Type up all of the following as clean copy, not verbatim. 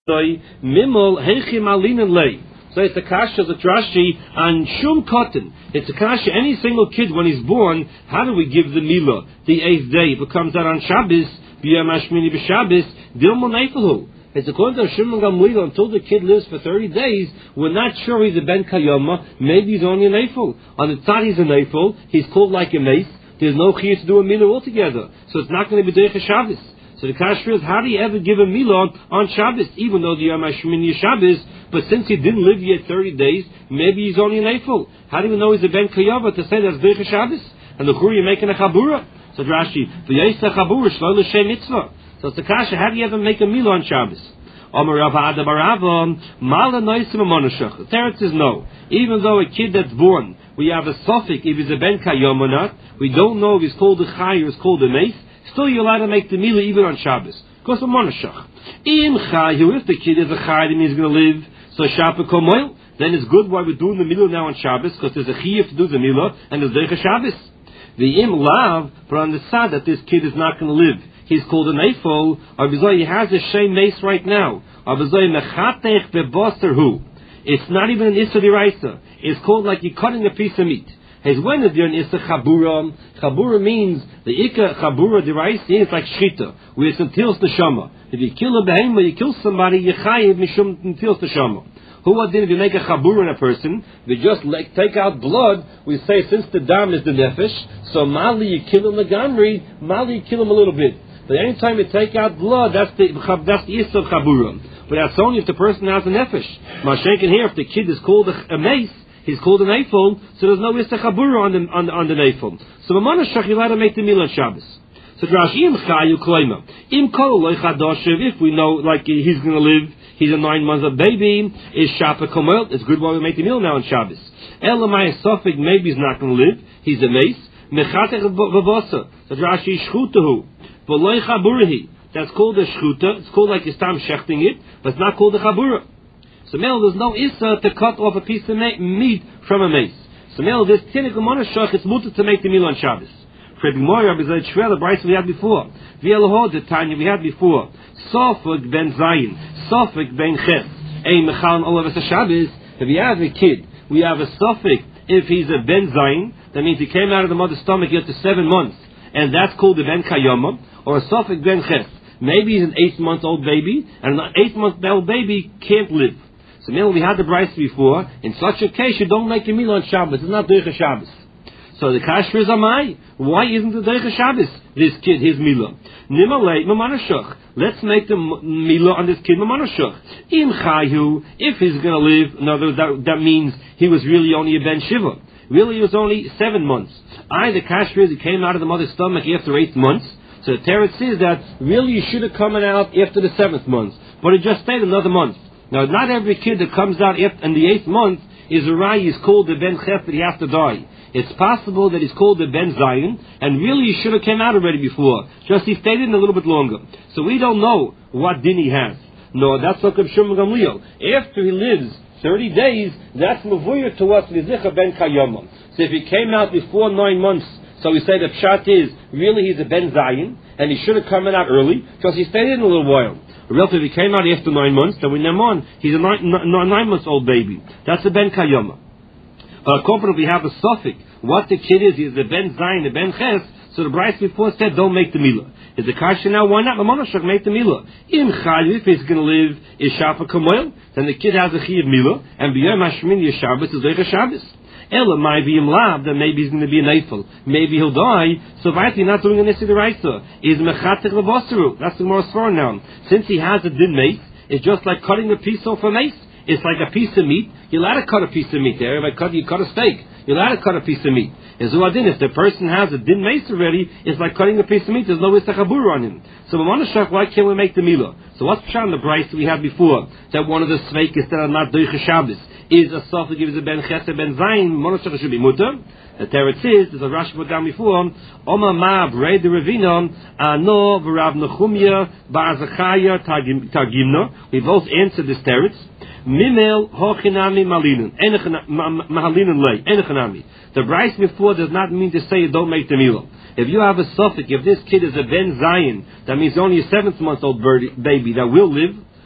Mimol Hechi Malinen Lei. So it's a kasha that Rashi and Shum Cotton. It's a kasha. Any single kid when he's born, how do we give the milah? The 8th day. If it comes out on Shabbos, B'yam Hashmini b'Shabbos, Dilmon Eifelhu. It's according to Shimon Gamliel, until the kid lives for 30 days, we're not sure he's a Ben Kayama. Maybe he's only an Eiffel. On the tzad he's an Eiffel. He's called like a mace. There's no chiyuv to do a milah altogether. So it's not going to be Derech Shabbos. So the kasha is, how do you ever give a milah on Shabbos, even though the Yom HaShmini Shabbos, but since he didn't live yet 30 days, maybe he's only an Eiffel. How do we know he's a Ben Kayava to say that's Derech Shabbos? And the Chur, you're making a Chabura. So Rashi, V'yaysta Chabura, Shlo L'Shem Mitzvah. So it's the kasha, how do you ever make a milah on Shabbos? Amar Rav Ada Barava, Mala Noisim Amonashach. The teretz is no. Even though a kid that's born, we have a suffix if he's a Ben Kayam or not, we don't know if he's called a Chay or he's called a Mace, still you're allowed to make the milah even on Shabbos. Because of Monashach. Im Chayu, if the kid is a Chay, then he's going to live, so Shabbat Komoil, then it's good why we're doing the milah now on Shabbos, because there's a Chiyuv to do the milah, and there's Derech Shabbos. The Im Lav, but on the side that this kid is not going to live, he's called an Eiffel, or he has a Shem Mace right now, or Mechatech Beboster. It's not even an Issa Diraisa. It's called like you're cutting a piece of meat. As when is there an Issa Chabura? Chabura means the Ika Chabura Diraisa is like Shchita, where it's Netilas Neshama. If you kill a behemah, you kill somebody, you chayiv mishum Netilas Neshama. Who did if you make a Chabura in a person, we just take out blood, we say since the dam is the nefesh, so Mali you kill him the gamri, Mali you kill him a little bit. But any time you take out blood, that's the Issa of Chabura. But that's only if the person has a nefesh. Mashenkin here, if the kid is called a mace, he's called an Eiffel, so there's no Issa Chabura on the Eiffel. So Mamanashach, you're allowed to make the milah on Shabbos. So Rashi, Im Chayu Kloima. Im Kol Loy Chadoshev, if we know like he's going to live, he's a 9 months old baby, is Shabbat Komel, it's good while we make the milah now on Shabbos. Elamai Sofik, maybe he's not going to live, he's a mace. Mechatech Vavosa. So Rashi, Shchutahu. V'loy Chaburahi. That's called a shchuta. It's called like Istam shechting it, but it's not called a chabura. So now there's no issa to cut off a piece of meat from a mace. So now this tinik u'monashach, it's mutter to make the meal on Shabbos. For the Gemara, B'zayit Shvel, the Bryce we had before. V'yelahod, the Tanya we had before. Sofik ben Zayin, Sofik ben Ches. Ein mechal all of us a Shabbos. If you have a kid, we have a Sofik. If he's a ben Zayin, that means he came out of the mother's stomach after 7 months, and that's called the ben Kayama, or a Sofik ben Ches. Maybe he's an 8-month-old baby, and an 8-month-old baby can't live. So now we had the Bryce before. In such a case, you don't make a milah on Shabbos. It's not Derech Shabbos. So the kasher is Amai. Why isn't it Derech Shabbos? This kid, his milah. Nimalei Mamanashach. Let's make the milah on this kid Mamanashach. Im Chayu, if he's going to live, in other words, that means he was really only a Ben Shiva. Really, he was only 7 months. The kasher is he came out of the mother's stomach after 8 months. So the Teretz says that really you should have come out after the 7th month, but it just stayed another month. Now, not every kid that comes out in the 8th month is a rai, is called the Ben Chef, that he has to die. It's possible that he's called the Ben Zion, and really he should have came out already before. Just he stayed in a little bit longer. So we don't know what din he has. No, that's like Shimon Gamliel. After he lives 30 days, that's Mavuyer to us, Lizicha Ben Kayama. So if he came out before 9 months, so we say the pshat is, really he's a Ben Zayin, and he should have come out early, because he stayed in a little while. If he came out after 9 months, then we name on, he's a 9-month-old baby. That's a Ben Kayama. If we have a suffix, what the kid is, he's a Ben Zayin, a Ben Ches, so the Bryce before said, don't make the milah. Is the kasha now, why not? Mamonashach, make the milah. Im Chayu, if he's going to live, is Shafa Kamoil, then the kid has a Chiyav milah, and B'yom HaShmini Shabbos is Derech Shabbos. Ella might be him lab, then maybe he's going to be an Eiffel. Maybe he'll die. So you're not doing an Issa D'Oraisa. Is Mechatech Levosteru. That's the more svar now. Since he has a din mace, it's just like cutting a piece off a mace. It's like a piece of meat. You're allowed to cut a piece of meat there. If you cut a steak, you're allowed to cut a piece of meat. If the person has a din mace already, it's like cutting a piece of meat. There's no Issa Chabura on him. So Mamanashach, why can't we make the milah? So what's on the Bryce that we had before? That one of the sveikis that are not Derech Shabbos is a Sofik, gives a Ben Ches, a Ben Zayin, Mamanashach should be mutter. The Teretz is, there's a Rashi put down before, Oma Ma Brei de Ravina, Ano V'Rav Nechumya Ba'azachaya Targimna. We both answered this Teretz. Mimel Hochinami Malinen. Mahalinen Lei. Enechanami. The Bryce before does not mean to say you don't make the milah. If you have a suffix, if this kid is a Ben Zayin, that means only a 7-month-old baby that will live,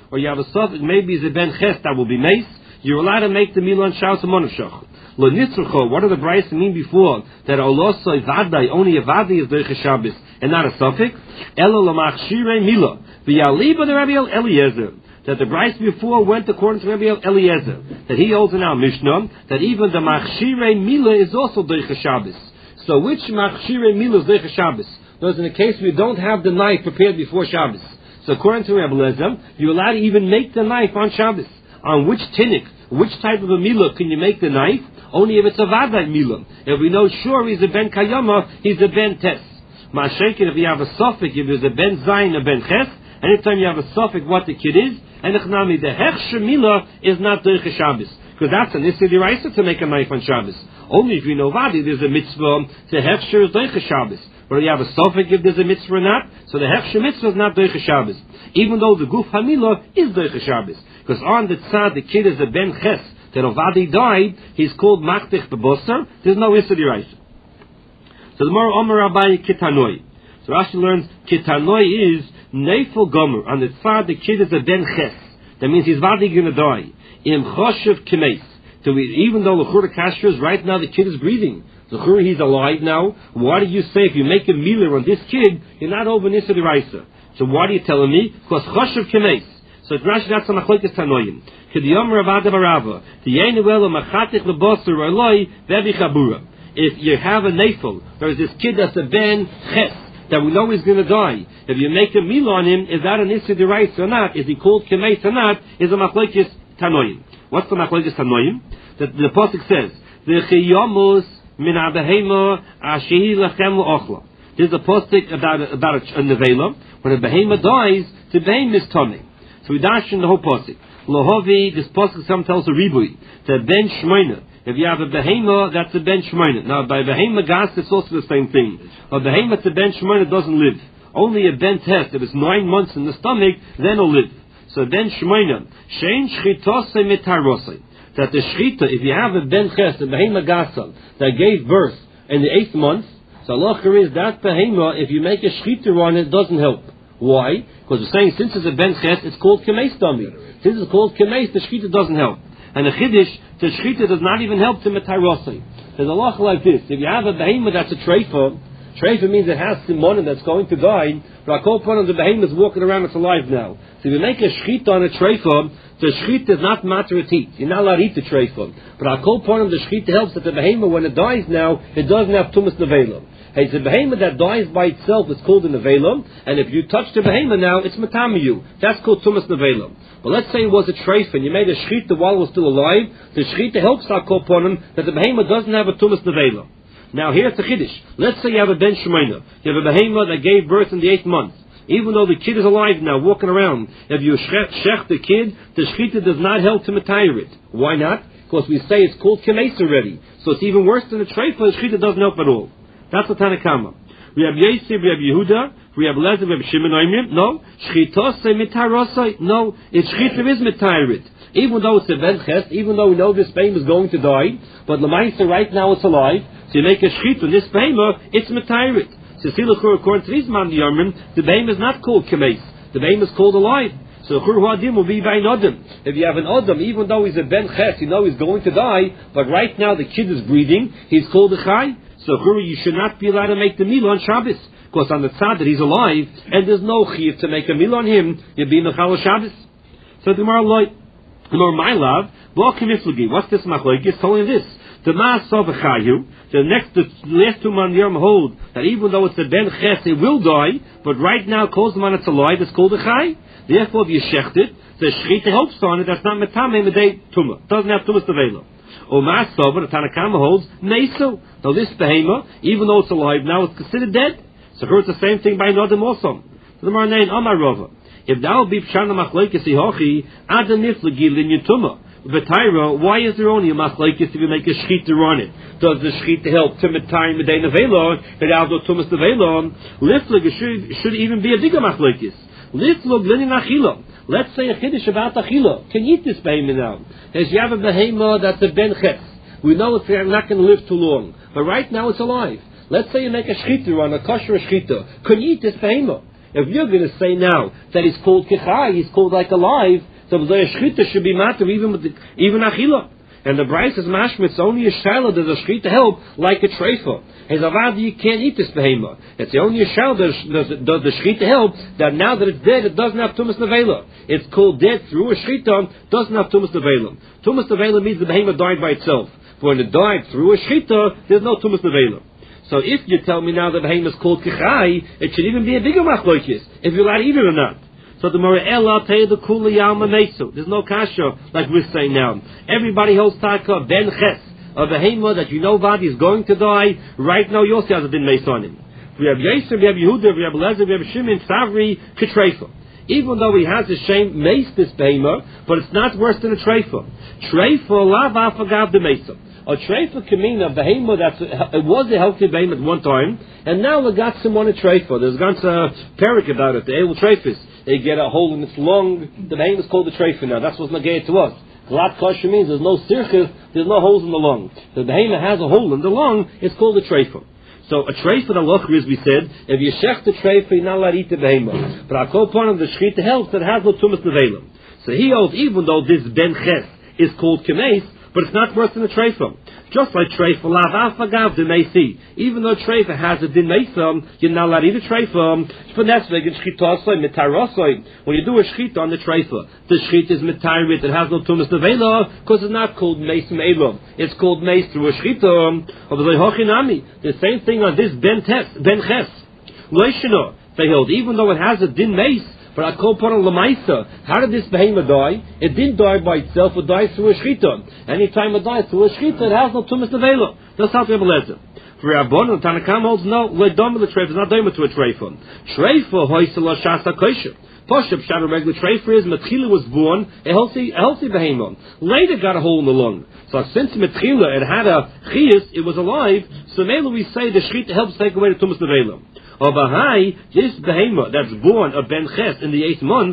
or you have a suffix, maybe it's a ben ches that will be mace, you're allowed to make the meal on Shabbos and Monashach. Lo nitzrucho, what do the Brayos mean before? That olosoi vadai, only a vadai is Deicha Shabbos, and not a suffix? Elo lamachshirei mila, v'yaliba the Rabbi Eliezer. That the Brayos before went according to Rabbi Eliezer, that he holds in our Mishnah, that even the machshirei mila is also Deicha Shabbos. So which machshirei mila is Deicha Shabbos? Because in the case we don't have the knife prepared before Shabbos. So according to Rabbi Eliezer, you're allowed to even make the knife on Shabbos. On which tinnik, which type of a milah can you make the knife? Only if it's a vadai milah. If we know sure he's a ben kayama, he's a ben tes. Ma'ashekin, if you have a suffix, if it's a ben zayin, a ben ches, anytime you have a suffix, what the kid is, and the hechsher milah is not Deicha Shabbos. Because that's an issur d'oraisa to make a knife on Shabbos. Only if you know vadi, there's a mitzvah to hechsher is Deicha Shabbos. But if you have a suffix, if there's a mitzvah or not, so the hechsher mitzvah is not Deicha Shabbos. Even though the guf hamilah is Deicha Shabbos. Because on the tzad, the kid is a ben ches, that Ovadi died, he's called machtich bebosar, there's no issur d'oraisa. So the more Omer Abaye kitanoi. So Rashi learns, kitanoi is neifel gomer. On the tzad, the kid is a ben ches. That means he's vadi going to die. Im choshev kimeis. So even though l'chura kasher is right now, the kid is breathing. L'chura, he's alive now. Why do you say if you make a milah on this kid, you're not over issur d'oraisa? So why are you telling me? Because choshev kimeis. So it's Rashi, that's a machlokes tanoim. K'diyom Ravada Barava, T'yenuel Machatich Lebosar Eloi Vevi Chabura. If you have a nefel, there's this kid that's a ben ches, that we know he's going to die. If you make a milah on him, is that an issur d'oraisa or not? Is he called kemeis or not? Is a machlokes tanoim. What's the machlokes tanoim? That the pasuk says, V'chiyomus min abehema ashehi lachem l'ochla. There's a pasuk about a nevela. When a behema dies, the behema is tummy. So we dash in the whole pasuk. Lohovi, this pasuk some tells a ribui, the ben shmoina. If you have a behema, that's a ben shmoina. Now by behema gas, it's also the same thing. A behema to ben shmoina doesn't live. Only a ben test. If it's 9 months in the stomach, then it'll live. So ben shmoina, shein shchitose mitarosei. That the shchita, if you have a ben ches, a behema gasa, that gave birth in the 8th month, so Allah is that behema, if you make a shchita on it, doesn't help. Why? Because we're saying since it's a ben ches, it's called kemeis dummy. Since it's called kemeis, the shchita doesn't help. And the chiddush, the shchita does not even help to metarosei. There's a law like this. If you have a behemoth that's a treifa means it has simonim that's going to die, but I call upon the behemoth is walking around, it's alive now. So if you make a shchita on a treifa, the shchita is not matter to eat. You're not allowed to eat the treifa. But I call upon the shchita helps that the behemoth, when it dies now, it doesn't have tumas nevela. Hey, it's a behemoth that dies by itself, it's called a nevela, and if you touch the behemoth now, it's matamiyu. That's called tumas nevela. But let's say it was a treif and you made a shchita while it was still alive, the shchita helps our koponim that the behemoth doesn't have a tumas nevela. Now here's the chiddush. Let's say you have a ben shemaina. You have a behemoth that gave birth in the 8th month. Even though the kid is alive now, walking around, if you shech the kid, the shchita does not help to matayir it. Why not? Because we say it's called kemeis already. So it's even worse than a treif, the shchita doesn't help at all. That's the Tanakama. We have Yosef, we have Yehuda, we have Lezer, we have Shimon Oimrim. No, shchitose mitarosai. No, it's shchita is mitayirit. Even though it's a ben ches, even though we know this behemoth is going to die, but l'maisa right now it's alive. So you make a shchita on this behemoth, it's mitayirit. So according to these man the behemoth is not called kemeis. The behemoth is called alive. So chur huadim will be by an adam. If you have an adam, even though he's a ben ches, you know he's going to die, but right now the kid is breathing, he's called a chai. So you should not be allowed to make the milah on Shabbos, because on the tzad that he's alive, and there's no chiyuv to make a milah on him, you'll be mechal Shabbos. So the Gemara my love, what's this machlokes? It's telling this. The last 2 man yom hold that even though it's a ben ches, it will die, but right now calls the man it's alive, it's called a chai. Therefore, if you shecht it, the shchita helps on it, that's not metameh medei tumah. Doesn't have tumas nevela. Or Masover, the Tanakama holds, Meso. Now this behemoth, even though it's alive now, it's considered dead. So it's the same thing by Nodim also. So the Marnain Amarova. If thou be Pshana Machlekes Ihochi, Adam Niflagi Linyutuma. V'Taira, why is there only a Machlekes if you make a shchita on it? Does the shchita help to Metayim Medei Nevela, and Aldo Tumas Nevela? Liflag should even be a bigger Machlekes. Liflag Linin Achila. Let's say a chiddush about achila. Can you eat this behemoth now? As you have a behemoth that's a ben ches. We know it's not going to live too long. But right now it's alive. Let's say you make a shchita on a kosher shchita. Can you eat this behemoth? If you're going to say now that he's called kichai, he's called like alive, so the shchita should be matter even achila. And the Bryce is mashmitz only a shiloh does a shchita help like a treifa. His avad, you can't eat this behema. It's the only a shiloh does the shchita help that now that it's dead, it doesn't have tumas nevela. It's called dead through a shchita, doesn't have tumas nevela. Tumas nevela means the behema died by itself. When it died through a shchita, there's no tumas nevela. So if you tell me now that behema is called kichai, it should even be a bigger machlokes if you're allowed to eat it or not. So the Mora'el, tell you the Kula Yalma Mesu. There's no kasha like we're saying now. Everybody holds taka ben ches, a behema that you know body is going to die. Right now, you'll see has a din meis on him. We have Yisr, we have Yehuda, we have Lezer, we have Shimon, Savri, Ketreifa. Even though he has a shame meis this behema, but it's not worse than a treifa. Treifa lav afagav de mesa. A treifa can mean a behema it was a healthy behema at one time, and now we got someone a treifa. There's got a parak about it, the Eil treifis. They get a hole in its lung. The behema is called the treifa now. That's what's nagaya to us. Glat kosher means there's no sirchis, there's no holes in the lung. The behema has a hole in the lung, it's called a treifa. So a treifa, the lochri, as we said, if you shech the treifa, you're not allowed to eat the behema. But I call upon him the shchita helps that has no tumas nevela. So he holds, even though this ben ches is called kemes, but it's not worse than a treifa. Just like treifa, lav afagav de meisi. Even though treifa has a din meisa, you're not allowed to eat a treifa. When you do a shchita on the treifa, the shchita is mitarit, it has no tumas nevela, because it's not called meis me'elam. It's called meis through a shchita. The same thing on this ben ches. Loishino, they hold, even though it has a din meis, but I call upon lamaisa. How did this behema die? It didn't die by itself. It died through a shchita. Anytime it dies through a shchita, it has no tumas nevela. That's how to have a lezer. For Rabbon, Tanakam holds no. Leidom the treifa is not doima to a treifa. Treifa hoisela shasa kosher. Poshup shad a regular treifa is Metchila was born a healthy behema. Later got a hole in the lung. So since Metchila it had a chiyus, it was alive. So maybe we say the shchita helps take away the tumas nevela. Or Bahai, this behema that's born a ben ches in the 8th month,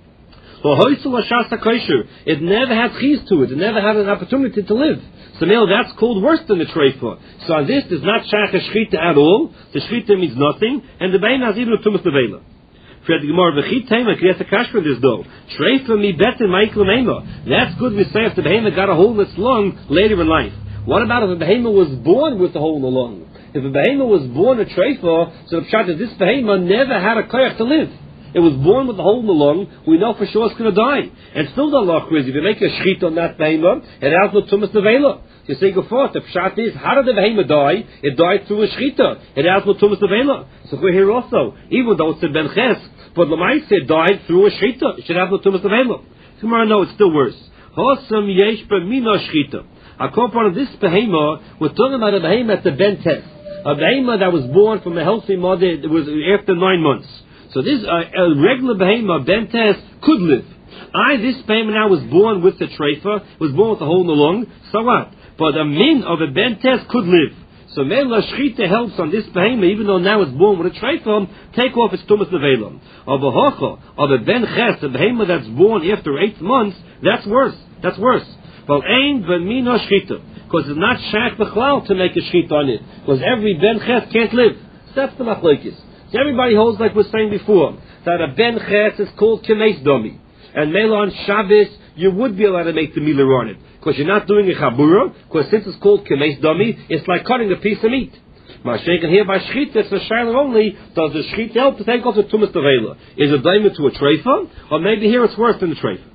it never had chiyus to it. It never had an opportunity to live. So now that's called worse than the treifa. So on this does not shach a shchita at all. The shchita means nothing, and the behema has even a tumas nevela. For the Gemara v'chitayma kriyas a kash for this though. Treifa mi better ma'iklamema. That's good. We say if the behema got a hole in its lung later in life. What about if the behema was born with the hole in the lung? If a behema was born a treifa, so the pshat is this behema never had a koyach to live. It was born with a hole in the lung. We know for sure it's going to die. And still the law is if you make a shchit on that behema, it has no tumas nevela. You say go forth. The pshat is how did the behema die? It died through a shchita. It has no tumas nevela. So we're here also, even though it's a ben ches, but Lamaisa it died through a shchita. It should have no tumas nevela. Tomorrow, no, it's still worse. Hosam yesh b'mina shchita. I call upon this behema. We're talking about a behema at the ben tes. A behema that was born from a healthy mother, it was after 9 months. So this a regular behema, ben tes, could live. This behema now was born with the treifa, was born with a hole in the lung, so what? But a min of a ben tes could live. So Mela Shchita helps on this behema, even though now it's born with a treifa, take off its tumas nevelam. Of a hocha, of a ben ches, a behema that's born after 8 months, that's worse. That's worse. Well, ain v'mina shchita. Because it's not shach b'chlal to make a shchita on it. Because every ben ches can't live. So that's the machlokes. So everybody holds like we were saying before, that a ben ches is called kemes domi. And Mela on Shabbos, you would be allowed to make the milah on it. Because you're not doing a chabura, because since it's called kemes domi, it's like cutting a piece of meat. Mashenkan here by shchita, it's a shayla only, does the shchita help to take off the tumas nevela? Is it daima to a treifa? Or maybe here it's worse than the treifa.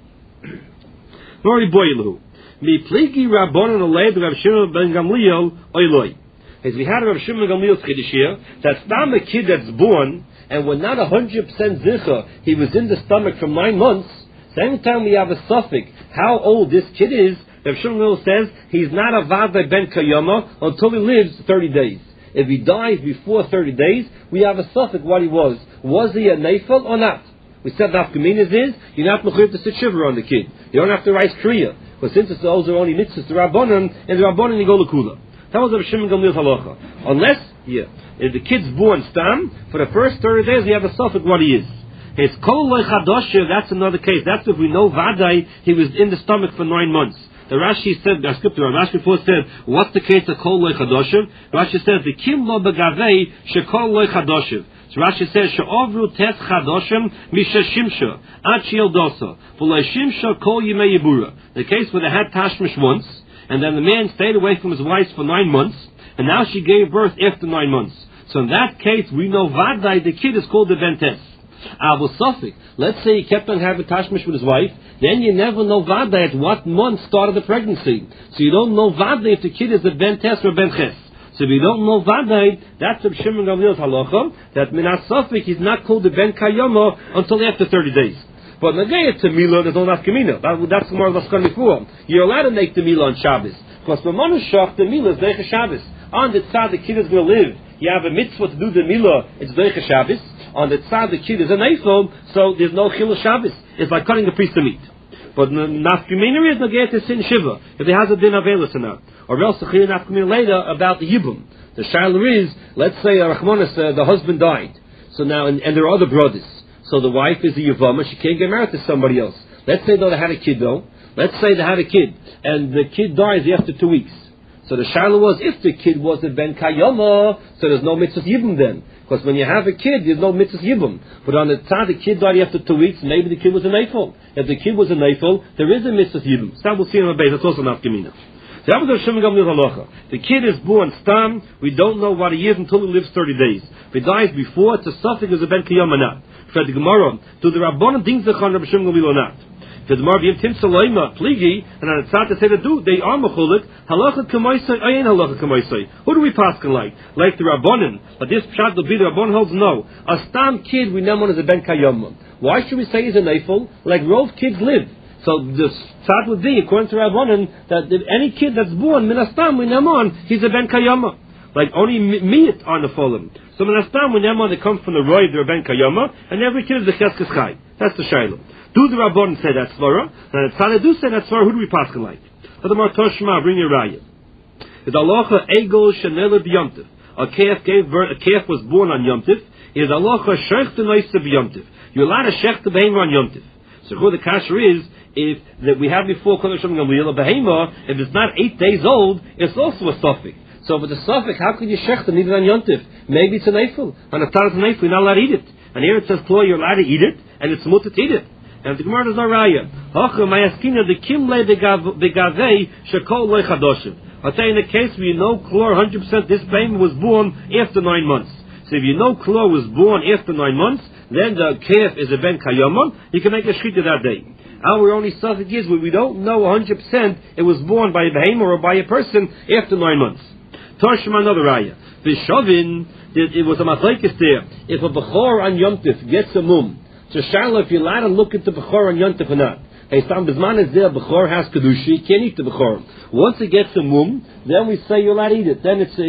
Mori boilu. Mi pligi rabbonon aleid Rav Shimon ben Gamliel oiloi. As we had Rav Shimon ben Gamliel's chiddush here, that's not a kid that's born, and we're not 100% zicha, he was in the stomach for 9 months. So anytime we have a suffix, how old this kid is, Rav Shimon ben Gamliel says, he's not a vadai ben kayama until he lives 30 days. If he dies before 30 days, we have a suffix what he was. Was he a neifel or not? We said the afkaminas is, you're not mechuyev to sit shiver on the kid. You don't have to write kriya. But since those are only mitzvahs to Rabbanon, and the Rabbanon you go l'kula. That was Rav Shimon Gamliel's halacha. Unless, if the kid's born stam, for the first 30 days we have a suffix what he is. His kol loy chadoshev, that's another case. That's if we know vadai, he was in the stomach for 9 months. The Rashi said, I skipped around, Rashi before said, what's the case of kol loy chadoshev? Rashi says, the kim lo begavei shekol loy chadoshev. So Rashi says, She'ovru tes chadoshim misha shimsha ad she'ildosa v'lo shimsha kol yimei yibura. The case where they had tashmish once, and then the man stayed away from his wife for 9 months, and now she gave birth after 9 months. So in that case, we know vadai, the kid is called the bentes. Abu Safik, let's say he kept on having tashmish with his wife, then you never know vadai at what month started the pregnancy. So you don't know vadai if the kid is a bentes or benches. So if you don't know vadai, that's the Shimon Gamliel's halacha, that minas safik he's not called the ben kayama until after 30 days. But Nagaya to Mila, there's no nafkamina. That's more or less going before. You're allowed to make the Mila on Shabbos. Because the Manushach, the Mila is Deicha Shabbos. On the tzad the kid is going to live, you have a mitzvah to do the Mila, it's Deicha Shabbos. On the tzad the kid is an Eifel, so there's no Chilul Shabbos. It's like cutting a piece of meat. But nafkamina is Nagaya to Sin Shiva, if there has a din Avelis or not. Or else the Chilul nafkamina later about the Yibum. The Shiloh is, let's say Rachmanis, the husband died. So now, and there are other brothers. So the wife is a Yavama, she can't get married to somebody else. Let's say though they had a kid though. Let's say they had a kid, and the kid dies after 2 weeks. So the Shiloh was, if the kid was a Ben Kayama, so there's no mitzvah Yibum then. Because when you have a kid, there's no mitzvah Yibum. But on the time the kid died after 2 weeks, maybe the kid was an Eifel. If the kid was an Eifel, there is a mitzvah Yibum. So that we'll see on the base, that's also not Gemina. The kid is born stam, we don't know what he is until he lives 30 days. If he dies before, it's a suffix as a Ben Kayama not. For the Gemara, do the Rabbanon things that Rabbi Shimon Gamliel or not? For the Gemara, V'yim Tim Saloima, Pligi, and on the tzad to say to do, they are mechulik, halacha k'maisai, ayin halacha k'maisai. Who do we paskin like? Like the Rabbanon. But this pshat will be the Rabbanon holds no. A stam kid we know as a Ben Kayama. Why should we say he's an eifel? Like rov kids live. So the tzad would be, according to Rabbanon, that if any kid that's born, minastam, we know he's a Ben Kayama. Like only miyat are nefolim. So minastam when they come from the roy, they're ben kayama, and every kid is a cheskes chai. That's the shiloh. Do the Rabbanon say that svara? And the Tzadeh do say that svara. Who do we pass like? For the Martoshma, bring your raya. The alocha egol shenela b'yomtiv. A calf gave birth. A calf was born on yomtiv. Is alocha shech noisa b'yomtiv. You're allowed to shech the behemoth on yomtiv. So who the kasher is? If that we had before Kodesh Gamliel, a behemoth, if it's not 8 days old, it's also a suffix. So with the suffix, how could you shech them even on yontif? Maybe it's an eifel. On a tar it's an eifel, you're not allowed to eat it. And here it says, Chloe, you're allowed to eat it, and it's mutter to eat it. And the Gemara does not raya. Hocha mayaskina the kimle begavei shekol loy chadoshim. I'll tell you in the case where you know Chlor 100% this baby was born after 9 months. So if you know Chlor was born after 9 months, then the calf is a ben kayama, you can make a shchita that day. Our only suffix is where we don't know 100% it was born by a behemoth or by a person after 9 months. Torshma another raya. Vishovin, it was a machlekes there. If a bechor on yomtiv gets a mum, so Shiloh, if you're allowed to look at the bechor on yomtiv or not. Hey, Sam Bisman is there, bechor has kedushi, can't eat the bechor. Once it gets a mum, then we say you're allowed to eat it. Then it's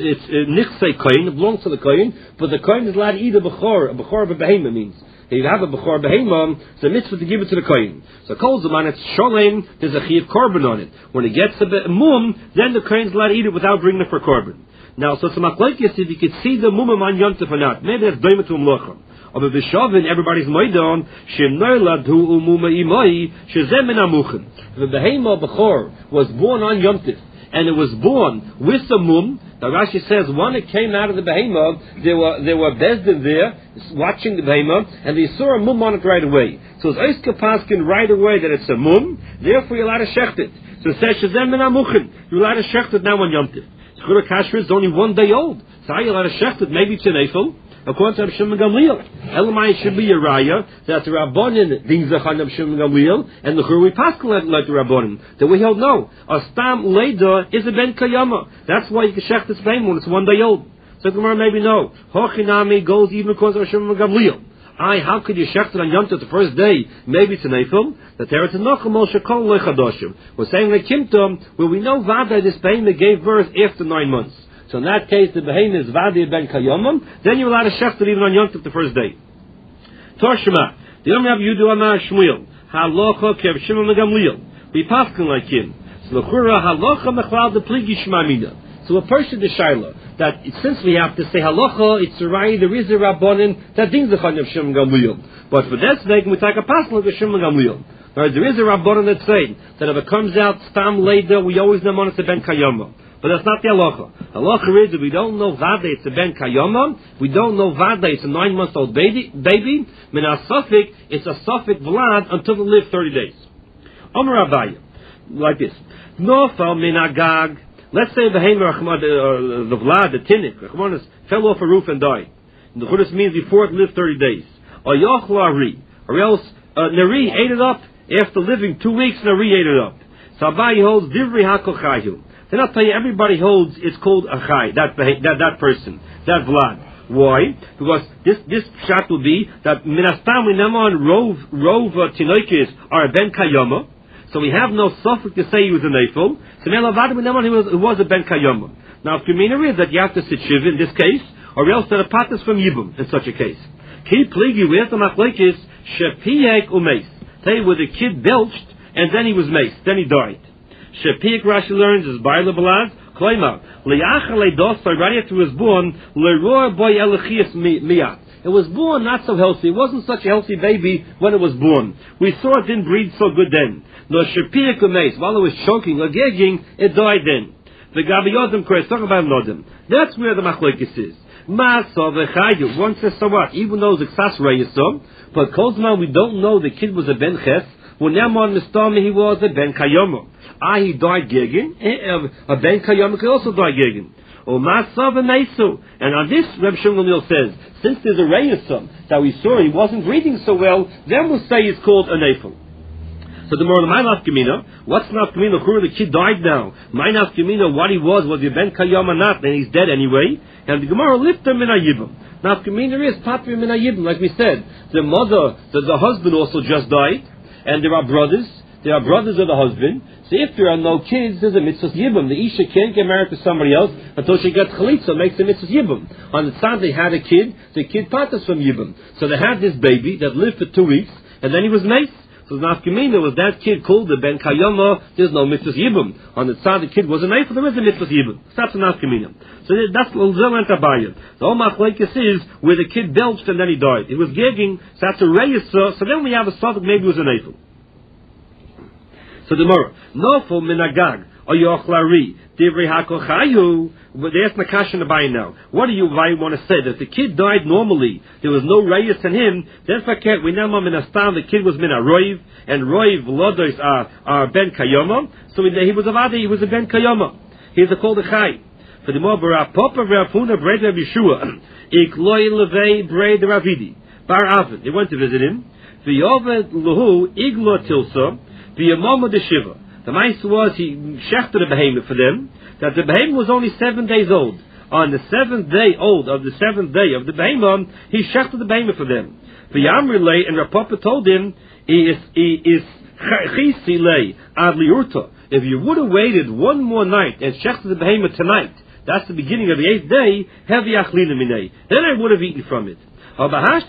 nichsei koyin, it belongs to the koyin, but the koyin is allowed to eat a bechor of a behemoth means. If you have a bechor behemoth, it's a mitzvah to give it to the koyin. So kol zaman it's sholem, there's a chiv korban on it. When it gets a mum, then the koyin is allowed to eat it without bringing it for korban. Now, so it's a machlekes if you could see the mum on yontif or not. Maybe that's doimet to umlocha. But b'shavin, everybody's moidon, shem noilad hu umuma imoi, shezem min amuchen. The behemoth bechor was born on yontif, and it was born with the mum. The Rashi says when it came out of the behemoth, there were bezdin there watching the behemoth, and they saw a mum on it right away. So it's oiska paskin right away that it's a mum. Therefore, you're allowed to shecht it. So it says shezem min amuchen. You're allowed to shecht it now on yontif. Chura kasher is only 1 day old. So how you allowed to shecht it? Maybe it's an eifel. According to Rabbi Shimon Gamliel, Elamai should be a raya that the Rabbanon dings the Rabbi Shimon Gamliel, and the Churui Pascal like the Rabbanon. That we held no. A stam leda is a ben kayama. That's why you can shech this name when it's 1 day old. So the Gemara maybe no. Hochinami goes even according to Rabbi Shimon Gamliel. How could you shech it on Yom Tov the first day? Maybe it's an eifel. The Teretz Nochamol shekol loy chadoshim. We're saying like Kimtom, where we know Vada this behemoth gave birth after 9 months. So in that case, the behemoth is Vadi ben Kayomam, then you're allowed to shecht it even on Yom Tov the first day. Torshma, the Yom Rav Yudu Amar Shmuel, Halacha Kev Shimon Gamliel. We paskin like him. So l'chura Halacha Mechlal the Pligi Shmamina. So a person the Shaila that since we have to say Halacha, it's a right. There is a Rabbanin that dings the Chon of Shimon Gamliel. But for that sake, we take a paskin like Shimon Gamliel. There is a Rabbanin that say that if it comes out Stam later, we always know it's a ben Kayomam. But that's not the halacha. Halacha is that we don't know vade it's a ben kayoma. We don't know vade it's a 9-month-old baby. Min ha-safik, it's a safik vlad until they live 30 days. Amar Abaye, like this. Nofal min agag. Let's say the vlad, the tinnik, fell off a roof and died. The Chudas means before it lived 30 days. Or else Nari ate it up after living 2 weeks. Nari ate it up. So Abaye holds Divrei HaKochayu. Then I'll tell you, everybody holds it's called a chai. That person, that vlad. Why? Because this shot will be that minastam we neman rov tinoikis are ben kayama. So we have no suffix to say he was a neifel. So melavad we neman he was a ben kayama. Now if the meaning is that you have to sit shiv in this case, or else that a patas from yibum in such a case. Keep pligi with the machlekes shepiek umeis. Tell you where the kid belched and then he was maced, then he died. Shepiek Rashi learns is Baila Balad, Kloima, Liachar Leidos, right after he was born, Leroy Boy Elechias Miyat. It was born not so healthy. It wasn't such a healthy baby when it was born. We saw it didn't breed so good then. No Shepiek Umeis, while it was choking or gagging, it died then. The Gabi Yodim Kores, talk about Nodim. That's where the Machlekes is. Masa V'chayu, one says so what? Even though it's Xas Reyesum, but Kozman we don't know the kid was a Ben Ches, when Naman Mistami he was a Ben Kayoma. He died gegen. A Ben Kayama could also die gegen. And on this, Reb Shimon Gamliel says, since there's a reyesum that we saw he wasn't breathing so well, then we'll say it's called a neifel. So the more my nafkamina, what's nafkamina? The kid died now. My nafkamina, what he was he Ben Kayama not? Then he's dead anyway. And the Gemara lift him in a yibum. Nafkamina is patri min a yibum, like we said. The mother, the husband also just died, and there are brothers. There are brothers of the husband. So if there are no kids, there's a mitzvah yibum. The isha can't get married to somebody else until she gets chalitza, makes a mitzvah yibum. On the time they had a kid, the kid patas from yibum. So they had this baby that lived for 2 weeks, and then he was maced. So the nafkamina was that kid called the ben kayama. There's no mitzvah yibum. On the time the kid was a neifel, there is a mitzvah yibum. So that's the nafkamina. So that's l'zel and tabayim. The whole machlekes is where the kid belched and then he died. It was gagging. So that's a reyesa. So then we have a suffix, maybe it was a neifel. So the Gemara, Nofel minagag, or Yochlari, Divrei HaKochayu. They ask Nakash and Abaye now. What do you want to say? That the kid died normally, there was no reyes in him, then Faket, we know Minastam, the kid was Mina Roiv, and Roiv Lodois are Ben Kayoma, so he was a Vadi, he was a Ben Kayoma. He's called a Chai. For the Gemara, Papa Rafuna, Bread of Yeshua, Ikloi Levei, Bread Ravidi, Bar Avin. They went to visit him. V'yoved Luhu, Iglo Tilsa, the Yamama de Shiva. The mice was he shechted a behemoth for them, that the behemoth was only 7 days old. On the 7th day old of the 7th day of the behemoth, he shechted the behemoth for them. The Yamrile and Rapapa told him, he is chisile ad liurta. If you would have waited one more night and shechted the behemoth tonight, that's the beginning of the 8th day, heavy achlina minei. Then I would have eaten from it. But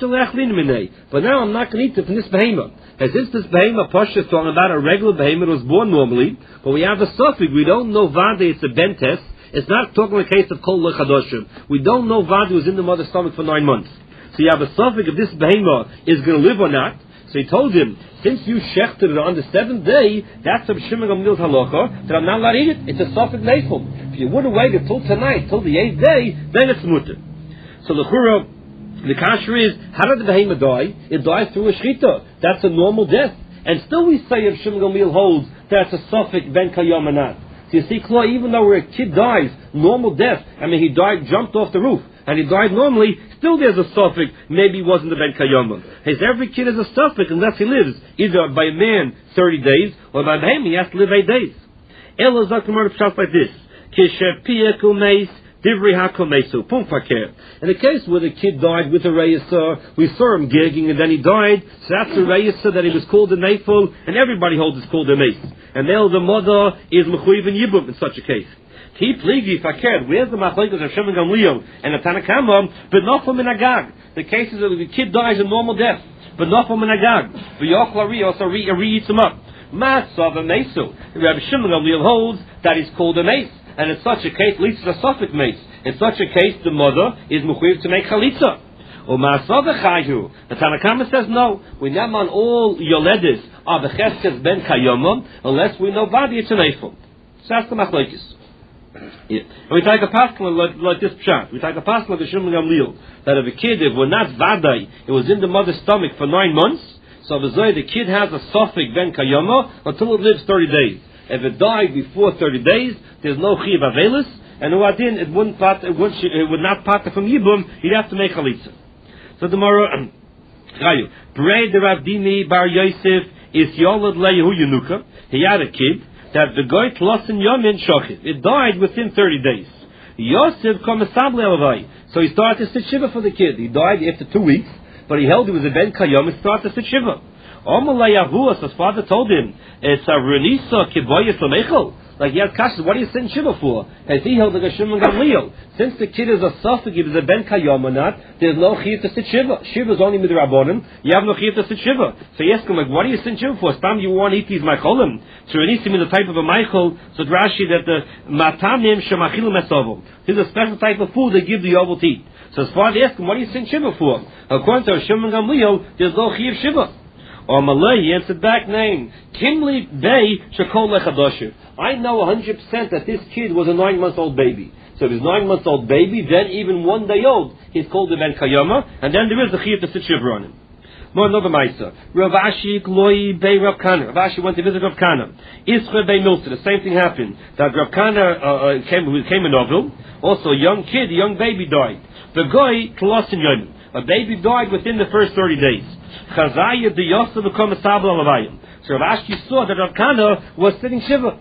now I'm not going to eat it from this behemoth. As if this behemoth Pasha is talking about a regular behemoth was born normally, but we have a suffix. We don't know Vade, it's a bentes. It's not talking in the case of Kol Lechadoshim. We don't know Vade was in the mother's stomach for 9 months. So you have a suffix if this behemoth is going to live or not. So he told him, since you shechted it on the 7th day, that's a Shimon Gamliel's halacha, that I'm not allowed to eat it. It's a suffix neifel. If you would have waited till tonight, till the 8th day, then it's mutter. So the Chura, the kasher is, how did the behemoth die? It died through a shchita. That's a normal death. And still we say if Shimon Gamliel holds that's a suffix ben kayom anat. So you see, even though where a kid dies, normal death, he died, jumped off the roof, and he died normally, still there's a suffix, maybe he wasn't a ben kayom. Every kid is a suffix unless he lives either by a man 30 days, or by a behemoth he has to live 8 days. Ella Zakhamar Pshat like this. Kishepiyek meis. Divrei HaKomesu, Pum Fakir. In the case where the kid died with a reyesa, we saw him gagging and then he died, so that's a reyesa that he was called a neifel, and everybody holds it's called a mace. And now the mother is mechuyev and yibum in such a case. Keep pligi fakir. Where's the machlekes of Shimon Gamliel and the Tanakama? But not from Agag. The cases of the kid dies a normal death, but not from Agag. The Yochlari also re-eats him up. Masav a mesu. Rabbi Shimon Gamliel holds that he's called a mace. And in such a case, at least it's a suffix mace. In such a case, the mother is mechuyev to make chalitza. Or ma'asav chayu. The Tanakama says no. We never on all yoledis are becheskes ben kayomam unless we know badi it's an eifel. So that's the machlekes. Yeah. And we take a pascal like this pshat. We take a pascal like the Shimon Gamliel, that if a kid, if we're not vadai, it was in the mother's stomach for 9 months, so the kid has a suffix ben kayama until it lives 30 days. If it died before 30 days, there's no chiv avelis, and uadin, it would not part from yibum, he'd have to make chalitza. So the Gemara, Brei de Rav Dimi bar Yosef is Yolad Lehu Yenuka. He had a kid that the goy tlosin yamin shochit. It died within 30 days. Yosef komesable elavai. So he started to sit shiva for the kid. He died after 2 weeks, but he held it was a ben kayom and started to sit shiva. Omalayahu, his father told him, it's a renisa kiboyes lamechel. Like he had kasha, what are you sitting shiva for? As he held like a Shimon Gamliel. Since the kid is a suffix, if it's a ben kayom or not, there's no chiv to sit shiva. Shiva is only midrabanan. You have no chiv to sit shiva. So you ask him, like, what are you sitting shiva for? Stam you want to eat these maicholim? So renisim is a type of a maichol. So Rashi that the matamim shemachil mesovom. This is a special type of food they give the yovel to eat. So as far as they ask him, what are you sitting shiva for? According to Shimon Gamliel, there's no chiv shiva. Or Malay, he answered back, name Kimli Bey Shakol Lechadoshu. I know 100% that this kid was a 9-month-old baby. So if he's 9-month-old baby, then even 1 day old, he's called a Ben Kayama, and then there is the Chiyuv to sit shiva on him. More another Maisa. Rav Ashi Gloi Bey Rav Kana. Rav Ashi went to visit Rav Kana. Isra Bey Milsa. The same thing happened. That Rav Kana came in Ovil. Also, a young kid, a young baby died. The guy Tlosin Yom. A baby died within the first 30 days. Chazaya de Yosef become a sabla alavayim. So Rav Ashi saw that Rav Kana was sitting shiva.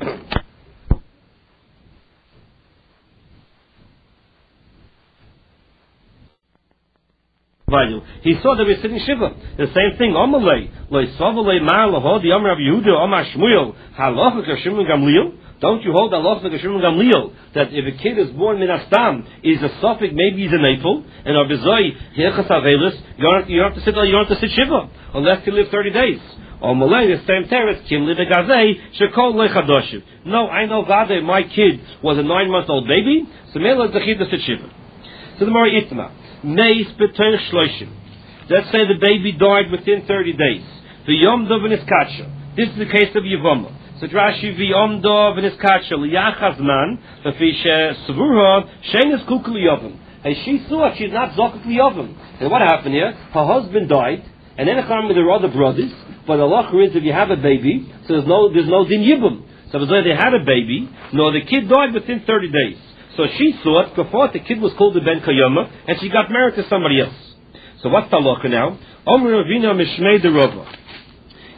He saw that he was sitting shiva. The same thing. Omalei loy savalei mar lahod the Amar Rav Yehuda Amar Shmuel halacha Shimon Gamliel. Don't you hold halacha like Shimon Gamliel that if a kid is born minastam is a suffix, maybe he's an apel, and of bezoi hirchas avelis, you don't have to sit shiva unless you live 30 days. Or Malay, the same teretz, kim live gazei shekol lechadoshiv. No, I know Vade, my kid was a 9-month-old baby, so mela is the chid to sit shiva. So the Mori Itma. Meis b'toich shloshim. Let's say the baby died within 30 days. V'yom dov v'niskatsha. This is the case of Yevama. So Rashi v'yom dov v'niskatsha liyachazman v'fish svurha shenis kukul yovim. And she saw she's not zokuk liyovim. And what happened here? Her husband died, and then there were other brothers. But the law is if you have a baby, so there's no din yibum. So they had a baby. No, the kid died within 30 days. So she thought before the kid was called the Ben Kayama, and she got married to somebody else. So what's the halacha now? Omer Ravina Mishmei de Rava.